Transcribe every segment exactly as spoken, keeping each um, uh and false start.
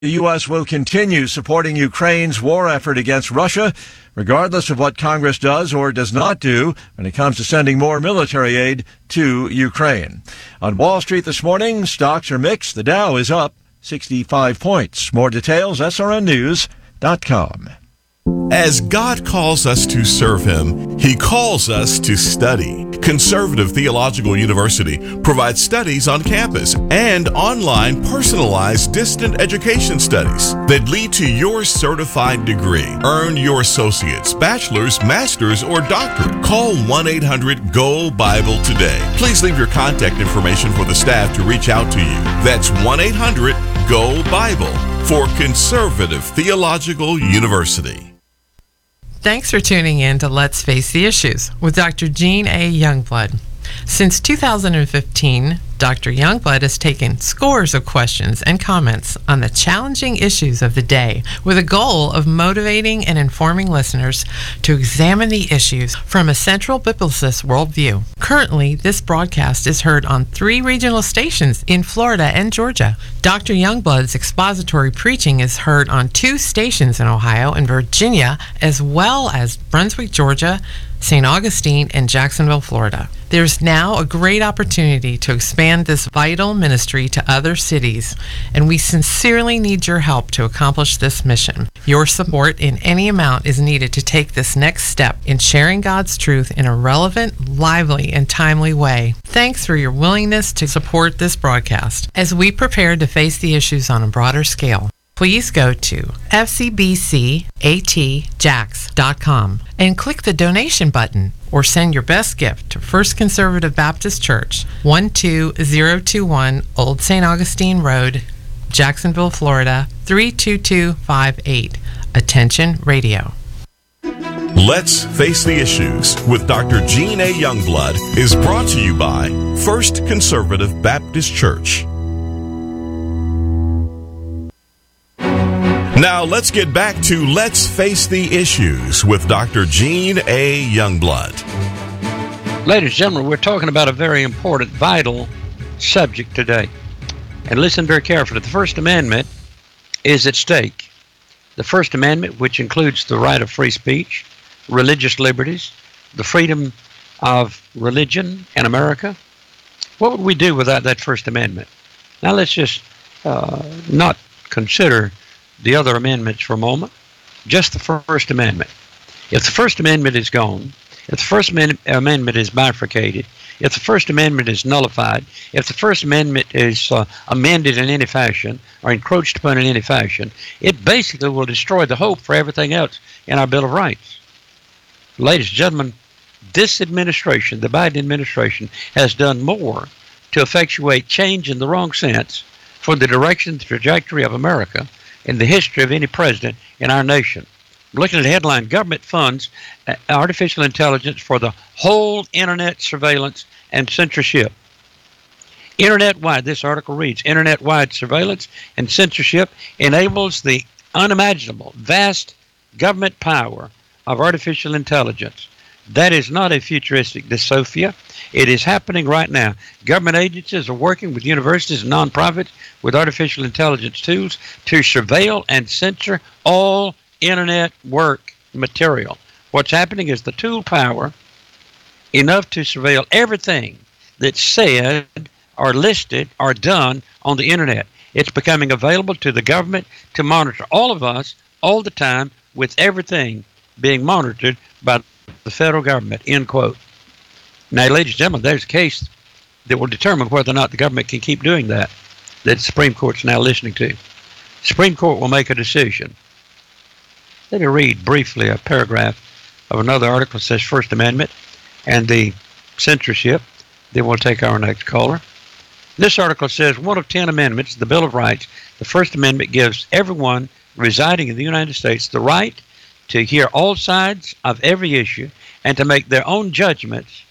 The U S will continue supporting Ukraine's war effort against Russia, regardless of what Congress does or does not do when it comes to sending more military aid to Ukraine. On Wall Street this morning, stocks are mixed. The Dow is up sixty-five points. More details, S R N news dot com. As God calls us to serve Him, He calls us to study. Conservative Theological University provides studies on campus and online personalized distant education studies that lead to your certified degree. Earn your associate's, bachelor's, master's, or doctorate. Call one eight hundred G O Bible today. Please leave your contact information for the staff to reach out to you. That's one eight hundred G O Bible for Conservative Theological University. Thanks for tuning in to Let's Face the Issues with Doctor Gene A. Youngblood. Since two thousand fifteen, Doctor Youngblood has taken scores of questions and comments on the challenging issues of the day with a goal of motivating and informing listeners to examine the issues from a central biblicist worldview. Currently, this broadcast is heard on three regional stations in Florida and Georgia. Doctor Youngblood's expository preaching is heard on two stations in Ohio and Virginia, as well as Brunswick, Georgia, Saint Augustine, and Jacksonville, Florida. There's now a great opportunity to expand this vital ministry to other cities, and we sincerely need your help to accomplish this mission. Your support in any amount is needed to take this next step in sharing God's truth in a relevant, lively, and timely way. Thanks for your willingness to support this broadcast as we prepare to face the issues on a broader scale. Please go to f c b c a t jax dot com and click the donation button, or send your best gift to First Conservative Baptist Church, one two zero two one Old Saint Augustine Road, Jacksonville, Florida, three two two five eight. Attention Radio. Let's Face the Issues with Doctor Gene A. Youngblood is brought to you by First Conservative Baptist Church. Now let's get back to Let's Face the Issues with Doctor Gene A. Youngblood. Ladies and gentlemen, we're talking about a very important, vital subject today. And listen very carefully. The First Amendment is at stake. The First Amendment, which includes the right of free speech, religious liberties, the freedom of religion in America. What would we do without that First Amendment? Now let's just uh, not consider the other amendments for a moment, just the First Amendment. If the First Amendment is gone, if the First Amendment is bifurcated, if the First Amendment is nullified, if the First Amendment is uh, amended in any fashion or encroached upon in any fashion, it basically will destroy the hope for everything else in our Bill of Rights. Ladies and gentlemen, this administration, the Biden administration, has done more to effectuate change in the wrong sense for the direction, the trajectory of America in the history of any president in our nation. Looking at the headline, government funds uh, artificial intelligence for the whole internet surveillance and censorship. Internet-wide, this article reads, internet-wide surveillance and censorship enables the unimaginable, vast government power of artificial intelligence. That is not a futuristic dystopia. It is happening right now. Government agencies are working with universities and nonprofits with artificial intelligence tools to surveil and censor all internet work material. What's happening is the tool power enough to surveil everything that's said or listed or done on the internet. It's becoming available to the government to monitor all of us all the time, with everything being monitored by the federal government, end quote. Now, ladies and gentlemen, there's a case that will determine whether or not the government can keep doing that, that the Supreme Court's now listening to. The Supreme Court will make a decision. Let me read briefly a paragraph of another article that says First Amendment and the censorship. Then we'll take our next caller. This article says, one of ten amendments, the Bill of Rights, the First Amendment gives everyone residing in the United States the right to hear all sides of every issue and to make their own judgments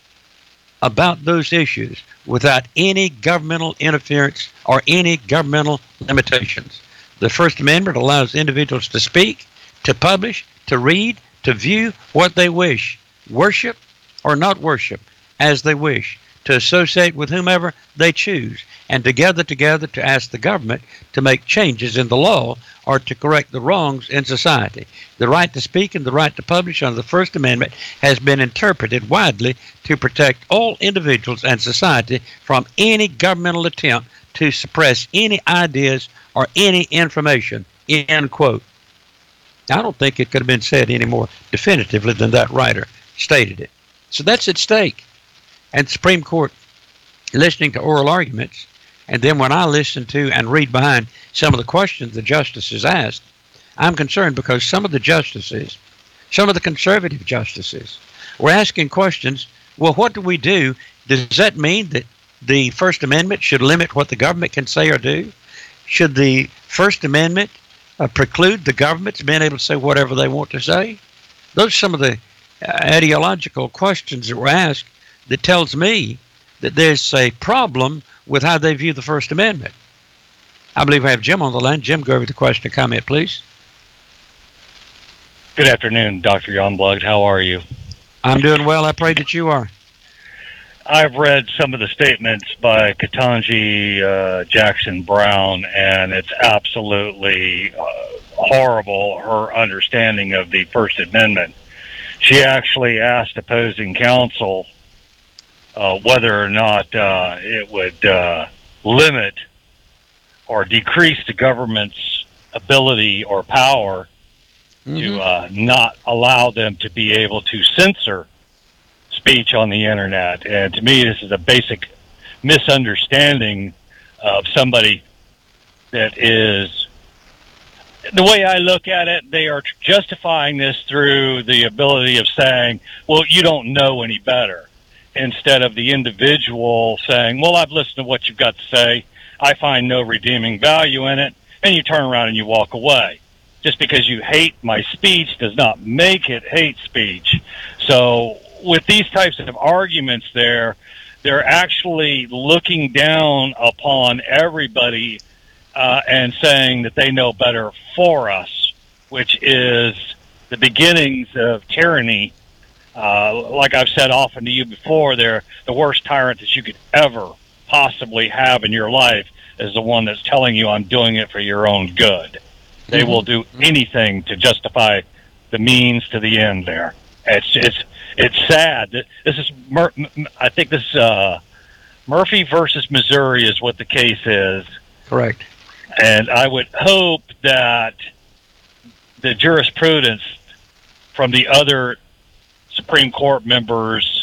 about those issues without any governmental interference or any governmental limitations. The First Amendment allows individuals to speak, to publish, to read, to view what they wish, worship or not worship as they wish, to to associate with whomever they choose, and to gather together to ask the government to make changes in the law or to correct the wrongs in society. The right to speak and the right to publish under the First Amendment has been interpreted widely to protect all individuals and society from any governmental attempt to suppress any ideas or any information, end quote. I don't think it could have been said any more definitively than that writer stated it. So that's at stake. And the Supreme Court, listening to oral arguments, and then when I listen to and read behind some of the questions the justices asked, I'm concerned because some of the justices, some of the conservative justices, were asking questions, well, what do we do? Does that mean that the First Amendment should limit what the government can say or do? Should the First Amendment uh, preclude the government's being able to say whatever they want to say? Those are some of the uh, ideological questions that were asked that tells me that there's a problem with how they view the First Amendment. I believe I have Jim on the line. Jim, go over the question and comment, please. Good afternoon, Doctor Youngblood. How are you? I'm doing well. I pray that you are. I've read some of the statements by Ketanji uh, Jackson Brown, and it's absolutely uh, horrible, her understanding of the First Amendment. She actually asked opposing counsel uh, whether or not uh, it would uh, limit or decrease the government's ability or power mm-hmm. to uh, not allow them to be able to censor speech on the internet. And to me, this is a basic misunderstanding of somebody that is, the way I look at it, they are justifying this through the ability of saying, well, you don't know any better, instead of the individual saying, well, I've listened to what you've got to say, I find no redeeming value in it, and you turn around and you walk away. Just because you hate my speech does not make it hate speech. So with these types of arguments there, they're actually looking down upon everybody uh, and saying that they know better for us, which is the beginnings of tyranny. Uh, like I've said often to you before, they're the worst tyrant that you could ever possibly have in your life is the one that's telling you I'm doing it for your own good. They will do anything to justify the means to the end there. It's it's it's sad. This is Mur- I think this uh, Murphy versus Missouri is what the case is. Correct. And I would hope that the jurisprudence from the other Supreme Court members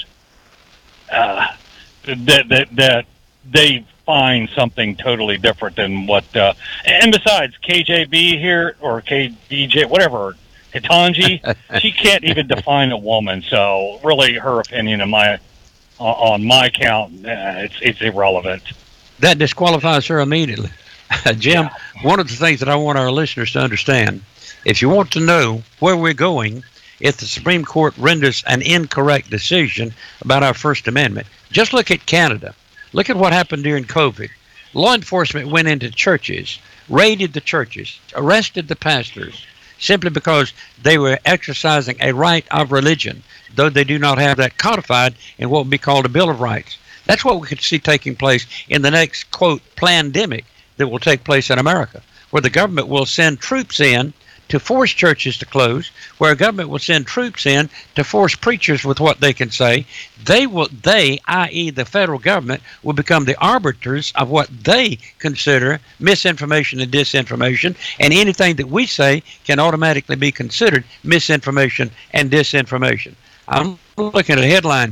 uh, that that that they find something totally different than what. Uh, and besides, K J B here or K B J, whatever. Ketanji, she can't even define a woman, so really her opinion on my on my count, uh, it's it's irrelevant. That disqualifies her immediately. Jim, yeah. One of the things that I want our listeners to understand, if you want to know where we're going, if the Supreme Court renders an incorrect decision about our First Amendment, just look at Canada. Look at what happened during COVID. Law enforcement went into churches, raided the churches, arrested the pastors, simply because they were exercising a right of religion, though they do not have that codified in what would be called a Bill of Rights. That's what we could see taking place in the next, quote, plandemic that will take place in America, where the government will send troops in to force churches to close, where a government will send troops in to force preachers with what they can say. They will, they, that is the federal government, will become the arbiters of what they consider misinformation and disinformation, and anything that we say can automatically be considered misinformation and disinformation. I'm looking at a headline,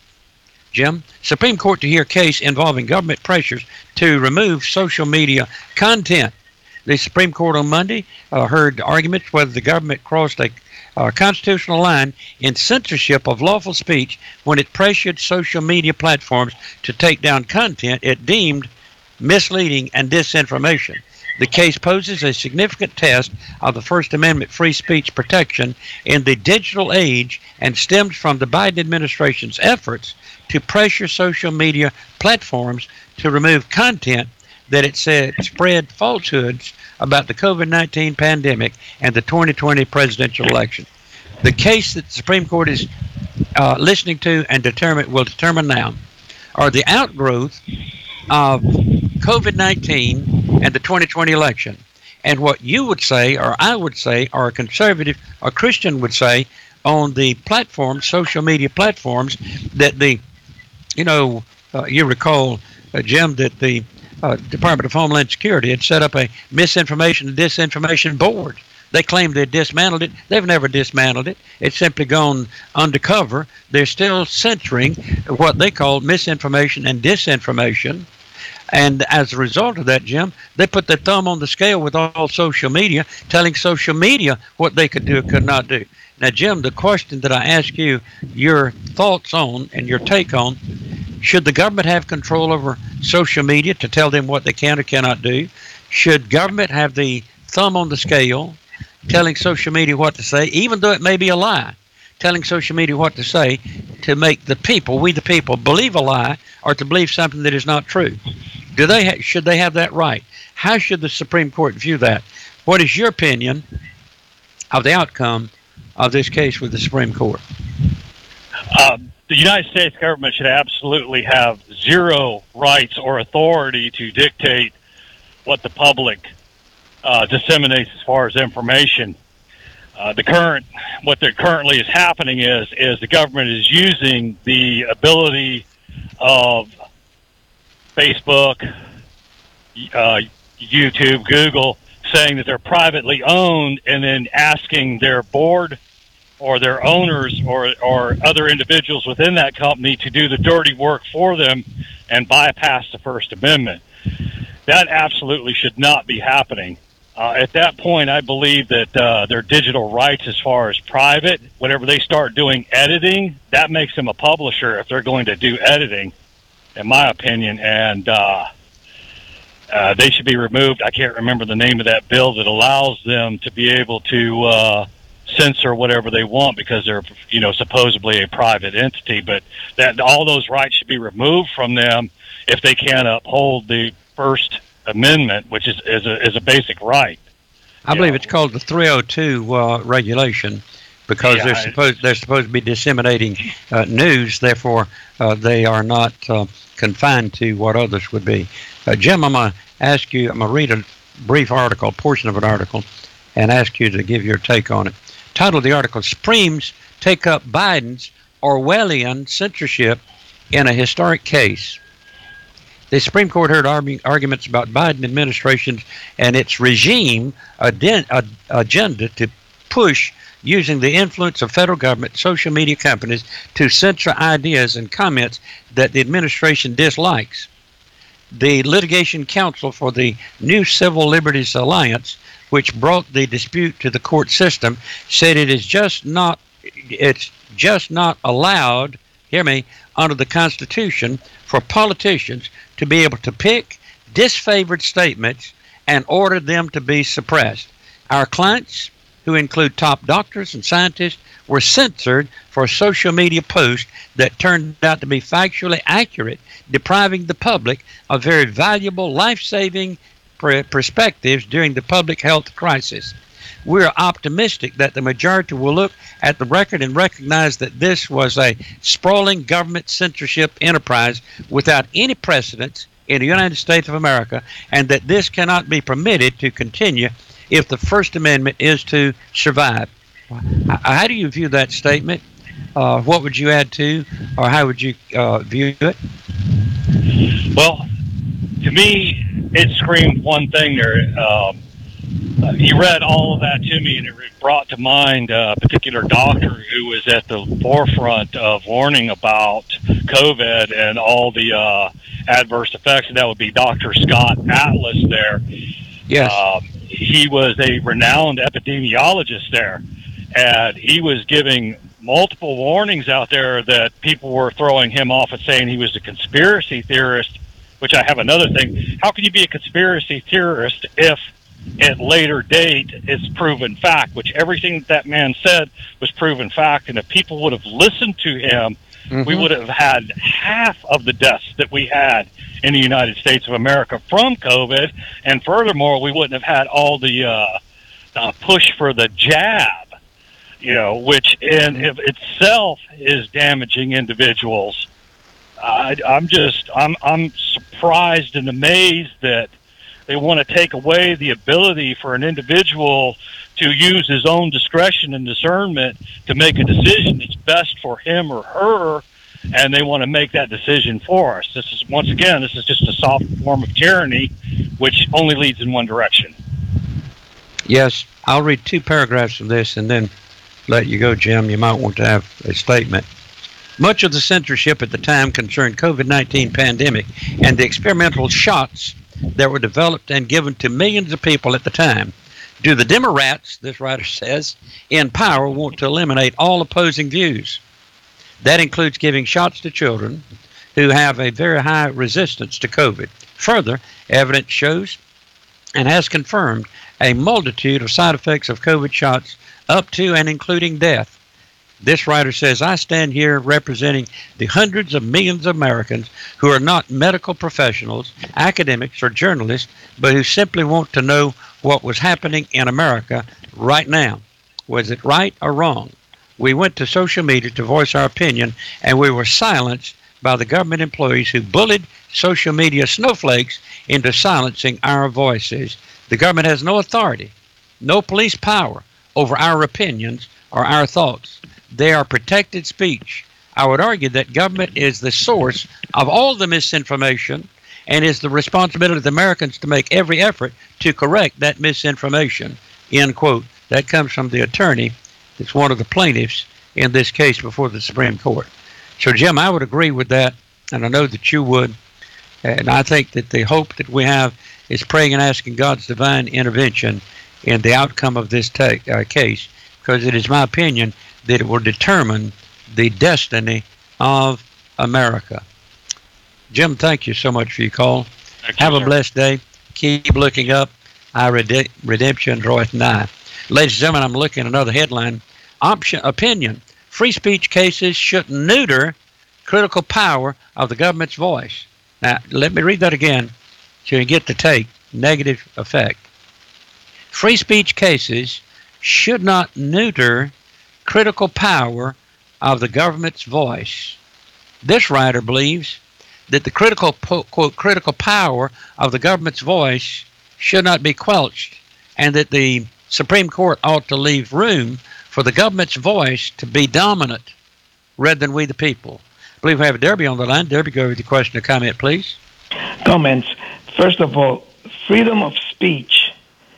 Jim. Supreme Court to hear case involving government pressures to remove social media content. The Supreme Court on Monday uh, heard arguments whether the government crossed a uh, constitutional line in censorship of lawful speech when it pressured social media platforms to take down content it deemed misleading and disinformation. The case poses a significant test of the First Amendment free speech protection in the digital age and stems from the Biden administration's efforts to pressure social media platforms to remove content that it said spread falsehoods about the COVID nineteen pandemic and the twenty twenty presidential election. The case that the Supreme Court is uh, listening to and determine will determine now are the outgrowth of COVID nineteen and the twenty twenty election. And what you would say, or I would say, or a conservative or Christian would say on the platforms, social media platforms, that the, you know, uh, you recall, uh, Jim, that the uh, Department of Homeland Security had set up a misinformation and disinformation board. They claimed they dismantled it. They've never dismantled it. It's simply gone undercover. They're still censoring what they call misinformation and disinformation. And as a result of that, Jim, they put their thumb on the scale with all social media, telling social media what they could do or could not do. Now, Jim, the question that I ask you, your thoughts on and your take on, should the government have control over social media to tell them what they can or cannot do? Should government have the thumb on the scale, telling social media what to say, even though it may be a lie, telling social media what to say to make the people, we the people, believe a lie or to believe something that is not true? Do they ha- should they have that right? How should the Supreme Court view that? What is your opinion of the outcome of this case with the Supreme Court? Um, the United States government should absolutely have zero rights or authority to dictate what the public uh, disseminates as far as information. Uh, the current, what there currently is happening is, is the government is using the ability of Facebook, uh, YouTube, Google, saying that they're privately owned, and then asking their board or their owners or, or other individuals within that company to do the dirty work for them and bypass the First Amendment. That absolutely should not be happening. Uh, at that point, I believe that uh, their digital rights as far as private, whenever they start doing editing, that makes them a publisher if they're going to do editing, in my opinion, and uh, uh, they should be removed. I can't remember the name of that bill that allows them to be able to uh, censor whatever they want because they're, you know, supposedly a private entity, but that all those rights should be removed from them if they can't uphold the First Amendment, which is, is, a, is a basic right. I believe know. It's called the three oh two uh, regulation because yeah, they're supposed they're supposed to be disseminating uh, news. Therefore, uh, they are not uh, confined to what others would be. Uh, Jim, I'm going to ask you. I'm going to read a brief article, a portion of an article, and ask you to give your take on it. Title of the article: Supremes take up Biden's Orwellian censorship in a historic case. The Supreme Court heard arguments about Biden administration and its regime agenda to push using the influence of federal government, social media companies to censor ideas and comments that the administration dislikes. The litigation counsel for the New Civil Liberties Alliance, which brought the dispute to the court system, said it is just not it's just not allowed, hear me, under the Constitution for politicians to be able to pick disfavored statements and order them to be suppressed. Our clients, who include top doctors and scientists, were censored for social media posts that turned out to be factually accurate, depriving the public of very valuable life-saving perspectives during the public health crisis. We are optimistic that the majority will look at the record and recognize that this was a sprawling government censorship enterprise without any precedence in the United States of America, and that this cannot be permitted to continue if the First Amendment is to survive. How do you view that statement? Uh, what would you add to, or how would you uh, view it? Well, to me, it screamed one thing there. Um, Uh, you read all of that to me, and it brought to mind a particular doctor who was at the forefront of warning about COVID and all the uh, adverse effects, and that would be Doctor Scott Atlas there. Yes. Um, he was a renowned epidemiologist there, and he was giving multiple warnings out there that people were throwing him off and saying he was a conspiracy theorist, which I have another thing. How can you be a conspiracy theorist if at later date it's proven fact, which everything that, that man said was proven fact, and if people would have listened to him, mm-hmm. we would have had half of the deaths that we had in the United States of America from COVID, and furthermore, we wouldn't have had all the uh, uh, push for the jab, you know, which in mm-hmm. of itself is damaging individuals. I, I'm just I'm I'm surprised and amazed that they want to take away the ability for an individual to use his own discretion and discernment to make a decision that's best for him or her, and they want to make that decision for us. This is, once again, this is just a soft form of tyranny, which only leads in one direction. Yes, I'll read two paragraphs from this and then let you go, Jim. You might want to have a statement. Much of the censorship at the time concerned COVID nineteen pandemic and the experimental shots that were developed and given to millions of people at the time. Do the Democrats, this writer says, in power want to eliminate all opposing views? That includes giving shots to children who have a very high resistance to COVID. Further, evidence shows and has confirmed a multitude of side effects of COVID shots up to and including death. This writer says, I stand here representing the hundreds of millions of Americans who are not medical professionals, academics, or journalists, but who simply want to know what was happening in America right now. Was it right or wrong? We went to social media to voice our opinion, and we were silenced by the government employees who bullied social media snowflakes into silencing our voices. The government has no authority, no police power over our opinions or our thoughts. They are protected speech. I would argue that government is the source of all the misinformation and is the responsibility of the Americans to make every effort to correct that misinformation. End quote. That comes from the attorney that's one of the plaintiffs in this case before the Supreme Court. So, Jim, I would agree with that, and I know that you would. And I think that the hope that we have is praying and asking God's divine intervention in the outcome of this ta- uh, case, because it is my opinion that it will determine the destiny of America. Jim, thank you so much for your call. Thank Have you, a sir. blessed day. Keep looking up. Our rede- redemption draweth nigh. Ladies and gentlemen, I'm looking at another headline. Option opinion. Free speech cases should neuter critical power of the government's voice. Now, let me read that again so you get the take. Negative effect. Free speech cases should not neuter critical power of the government's voice. This writer believes that the critical, quote, critical power of the government's voice should not be quelched, and that the Supreme Court ought to leave room for the government's voice to be dominant rather than we the people. I believe we have Derby on the line. Derby, go with your question or comment, please. Comments. First of all, freedom of speech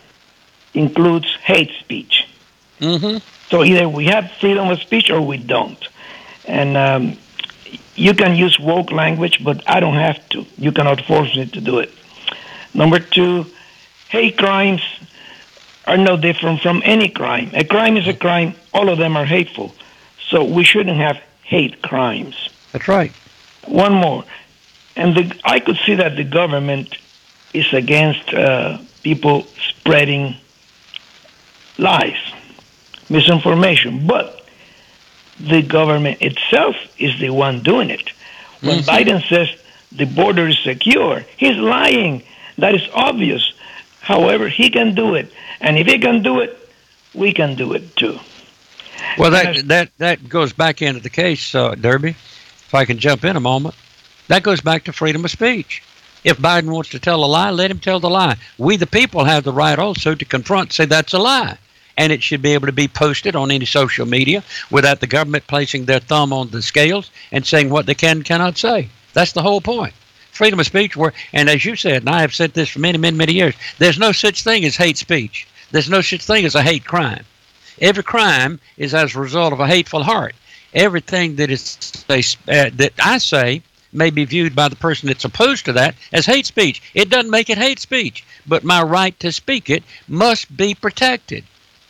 includes hate speech. Mm-hmm. So either we have freedom of speech or we don't. And um, you can use woke language, but I don't have to. You cannot force me to do it. Number two, hate crimes are no different from any crime. A crime is a crime. All of them are hateful. So we shouldn't have hate crimes. That's right. One more. And the, I could see that the government is against uh, people spreading lies, misinformation. But the government itself is the one doing it. When mm-hmm. Biden says the border is secure, he's lying. That is obvious. However, he can do it. And if he can do it, we can do it too. Well, that that, that goes back into the case, uh, Derby, if I can jump in a moment. That goes back to freedom of speech. If Biden wants to tell a lie, let him tell the lie. We, the people, have the right also to confront, say that's a lie. And it should be able to be posted on any social media without the government placing their thumb on the scales and saying what they can and cannot say. That's the whole point. Freedom of speech, where, and as you said, and I have said this for many, many, many years, there's no such thing as hate speech. There's no such thing as a hate crime. Every crime is as a result of a hateful heart. Everything that is uh, that I say may be viewed by the person that's opposed to that as hate speech. It doesn't make it hate speech, but my right to speak it must be protected.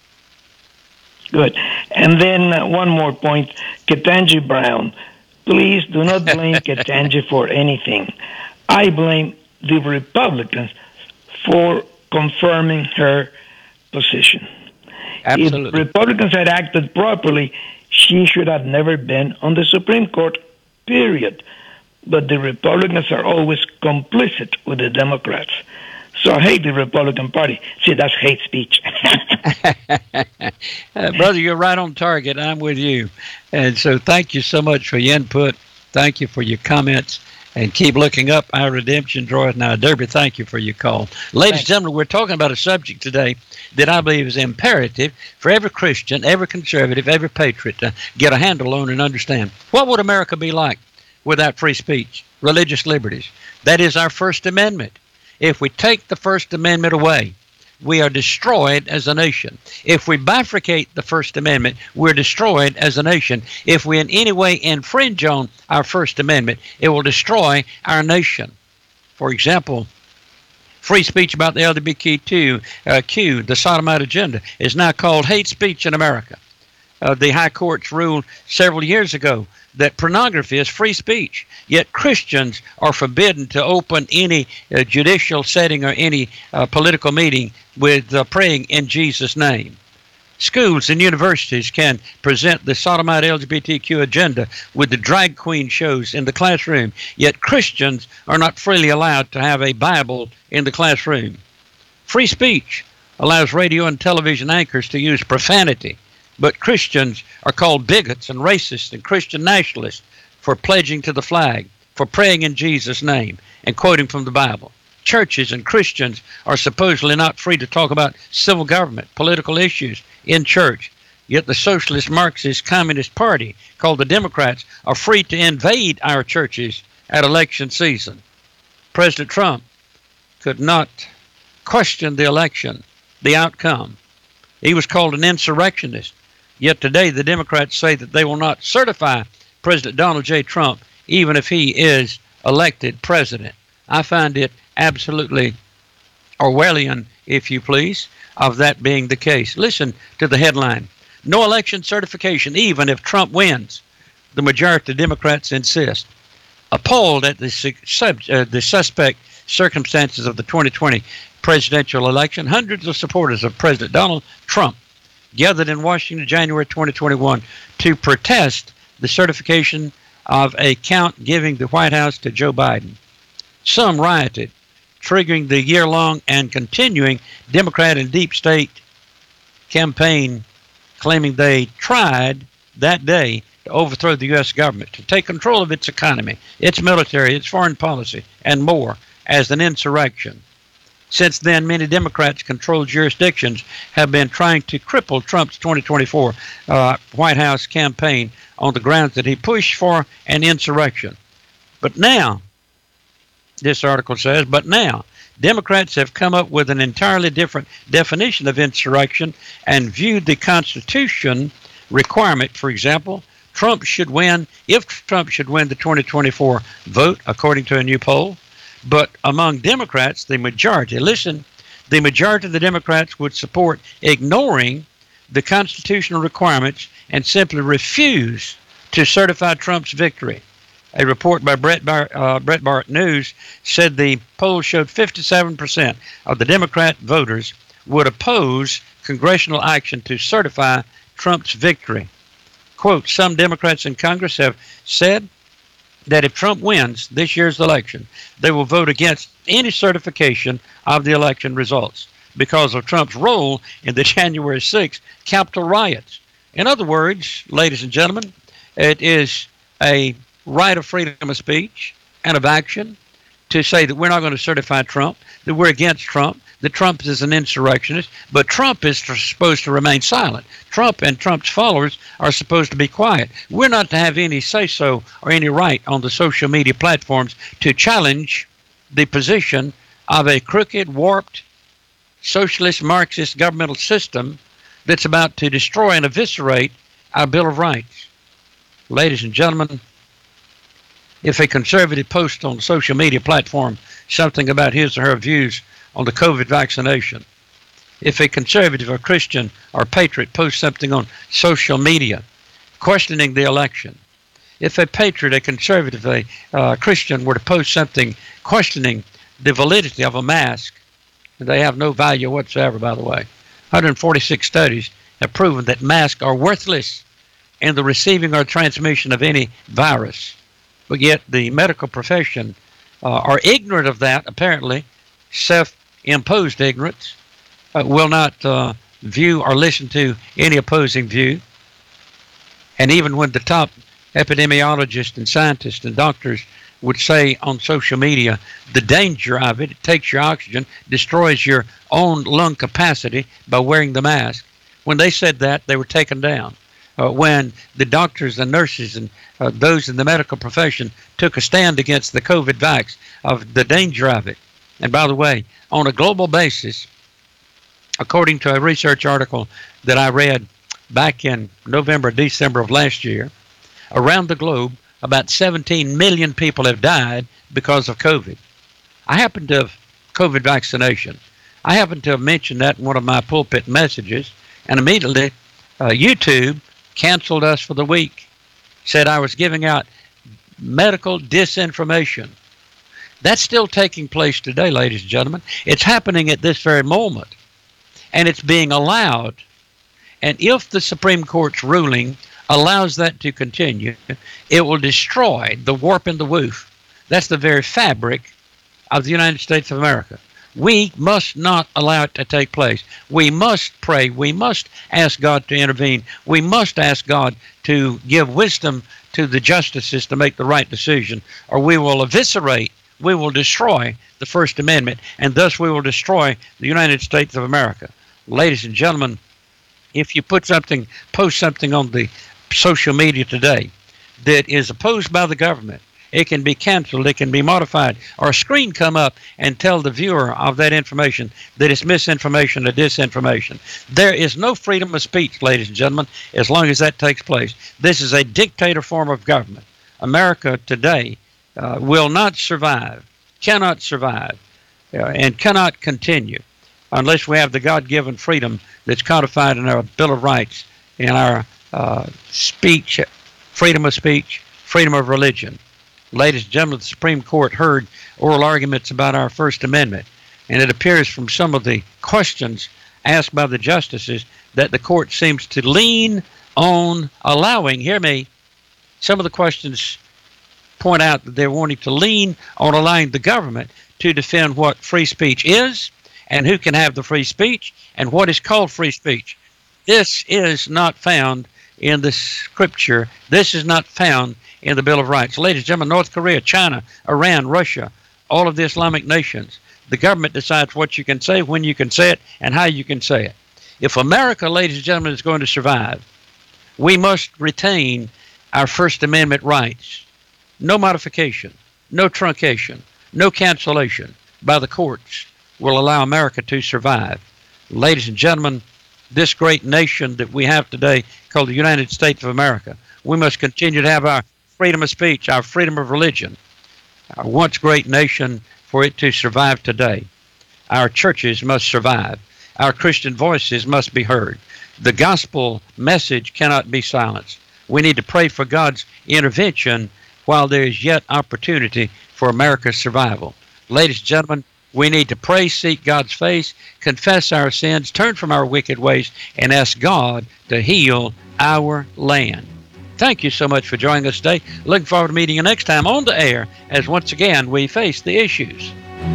Good. And then uh, one more point, Ketanji Brown. Please do not blame Ketanji for anything. I blame the Republicans for confirming her position. Absolutely. If Republicans had acted properly, she should have never been on the Supreme Court, period. But the Republicans are always complicit with the Democrats. So I hate the Republican Party. See, that's hate speech. uh, brother, you're right on target. I'm with you. And so thank you so much for your input. Thank you for your comments. And keep looking up. Our redemption draweth nigh. Derby, thank you for your call. Ladies and gentlemen, we're talking about a subject today that I believe is imperative for every Christian, every conservative, every patriot to get a handle on and understand. What would America be like without free speech, religious liberties? That is our First Amendment. If we take the First Amendment away, we are destroyed as a nation. If we bifurcate the First Amendment, we're destroyed as a nation. If we in any way infringe on our First Amendment, it will destroy our nation. For example, free speech about the L G B T Q, uh, Q, the sodomite agenda, is now called hate speech in America. Uh, the high courts ruled several years ago that pornography is free speech, yet Christians are forbidden to open any uh, judicial setting or any uh, political meeting with uh, praying in Jesus' name. Schools and universities can present the sodomite L G B T Q agenda with the drag queen shows in the classroom, yet Christians are not freely allowed to have a Bible in the classroom. Free speech allows radio and television anchors to use profanity, but Christians are called bigots and racists and Christian nationalists for pledging to the flag, for praying in Jesus' name, and quoting from the Bible. Churches and Christians are supposedly not free to talk about civil government, political issues in church, yet the Socialist Marxist Communist Party, called the Democrats, are free to invade our churches at election season. President Trump could not question the election, the outcome. He was called an insurrectionist. Yet today the Democrats say that they will not certify President Donald J. Trump even if he is elected president. I find it absolutely Orwellian, if you please, of that being the case. Listen to the headline. No election certification even if Trump wins, the majority of Democrats insist. Appalled at the, sub, uh, the suspect circumstances of the twenty twenty presidential election, hundreds of supporters of President Donald Trump gathered in Washington January twenty twenty-one to protest the certification of a count giving the White House to Joe Biden. Some rioted, triggering the year-long and continuing Democrat and deep state campaign, claiming they tried that day to overthrow the U S government, to take control of its economy, its military, its foreign policy, and more as an insurrection. Since then, many Democrats-controlled jurisdictions have been trying to cripple Trump's twenty twenty-four uh, White House campaign on the grounds that he pushed for an insurrection. But now, this article says, but now, Democrats have come up with an entirely different definition of insurrection and viewed the Constitution requirement. For example, Trump should win, if Trump should win the twenty twenty-four vote, according to a new poll. But among Democrats, the majority, listen, the majority of the Democrats would support ignoring the constitutional requirements and simply refuse to certify Trump's victory. A report by Breitbart, uh, Breitbart News said the poll showed fifty-seven percent of the Democrat voters would oppose congressional action to certify Trump's victory. Quote, some Democrats in Congress have said that if Trump wins this year's election, they will vote against any certification of the election results because of Trump's role in the January sixth Capitol riots. In other words, ladies and gentlemen, it is a right of freedom of speech and of action to say that we're not going to certify Trump, that we're against Trump, that Trump is an insurrectionist, but Trump is supposed to remain silent. Trump and Trump's followers are supposed to be quiet. We're not to have any say-so or any right on the social media platforms to challenge the position of a crooked, warped, socialist, Marxist governmental system that's about to destroy and eviscerate our Bill of Rights. Ladies and gentlemen, if a conservative posts on the social media platform something about his or her views on the COVID vaccination, if a conservative or Christian or patriot posts something on social media questioning the election, if a patriot, a conservative, a uh, Christian were to post something questioning the validity of a mask, they have no value whatsoever, by the way. one hundred forty-six studies have proven that masks are worthless in the receiving or transmission of any virus. But yet the medical profession uh, are ignorant of that, apparently, self-imposed ignorance, uh, will not uh, view or listen to any opposing view. And even when the top epidemiologists and scientists and doctors would say on social media the danger of it. It takes your oxygen, destroys your own lung capacity by wearing the mask. When they said that, they were taken down. Uh, when the doctors and nurses and uh, those in the medical profession took a stand against the COVID vax, of the danger of it. And by the way, on a global basis, according to a research article that I read back in November, December of last year, around the globe, about seventeen million people have died because of COVID. I happen to have COVID vaccination. I happen to have mentioned that in one of my pulpit messages, and immediately uh, YouTube canceled us for the week, said I was giving out medical disinformation. That's still taking place today, ladies and gentlemen. It's happening at this very moment, and it's being allowed. And if the Supreme Court's ruling allows that to continue, it will destroy the warp and the woof. That's the very fabric of the United States of America. We must not allow it to take place. We must pray. We must ask God to intervene. We must ask God to give wisdom to the justices to make the right decision, or we will eviscerate, we will destroy the First Amendment, and thus we will destroy the United States of America. Ladies and gentlemen, if you put something, post something on the social media today that is opposed by the government, it can be canceled, it can be modified, or a screen come up and tell the viewer of that information that it's misinformation or disinformation. There is no freedom of speech, ladies and gentlemen, as long as that takes place. This is a dictator form of government. America today uh, will not survive, cannot survive, uh, and cannot continue unless we have the God-given freedom that's codified in our Bill of Rights, in our uh, speech, freedom of speech, freedom of religion. Ladies and gentlemen, the Supreme Court heard oral arguments about our First Amendment, and it appears from some of the questions asked by the justices that the court seems to lean on allowing, hear me, some of the questions point out that they're wanting to lean on allowing the government to defend what free speech is and who can have the free speech and what is called free speech. This is not found in the scripture. This is not found in the Bill of Rights. Ladies and gentlemen, North Korea, China, Iran, Russia, all of the Islamic nations, the government decides what you can say, when you can say it, and how you can say it. If America, ladies and gentlemen, is going to survive, we must retain our First Amendment rights. No modification, no truncation, no cancellation by the courts will allow America to survive. Ladies and gentlemen, this great nation that we have today called the United States of America, we must continue to have our freedom of speech, our freedom of religion, our once great nation, for it to survive today. Our churches must survive. Our Christian voices must be heard. The gospel message cannot be silenced. We need to pray for God's intervention while there is yet opportunity for America's survival. Ladies and gentlemen, we need to pray, seek God's face, confess our sins, turn from our wicked ways, and ask God to heal our land. Thank you so much for joining us today. Looking forward to meeting you next time on the air as once again we face the issues.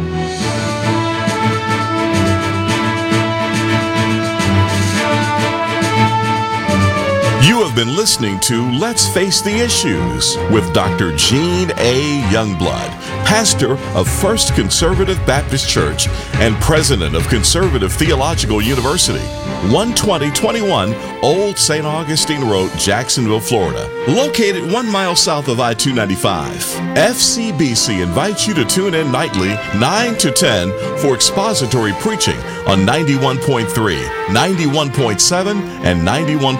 You have been listening to Let's Face the Issues with Doctor Gene A. Youngblood, pastor of First Conservative Baptist Church and president of Conservative Theological University, one twenty twenty-one Old Saint Augustine Road, Jacksonville, Florida, located one mile south of I two ninety-five. F C B C invites you to tune in nightly, nine to ten, for expository preaching on ninety-one point three, ninety-one point seven, and ninety-one